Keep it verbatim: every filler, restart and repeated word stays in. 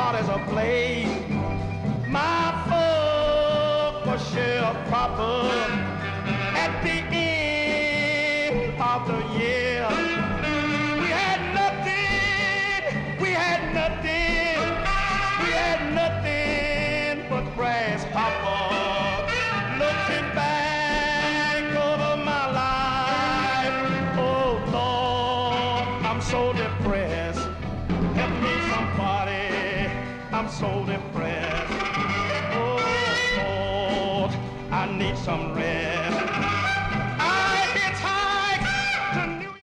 heart is ablaze. My folk will share proper at the end of the year. We had nothing, we had nothing, we had nothing but grasshopper. Looking back over my life, oh Lord, I'm so depressed. Help me somebody, I'm so depressed. Oh Lord, I need some rest.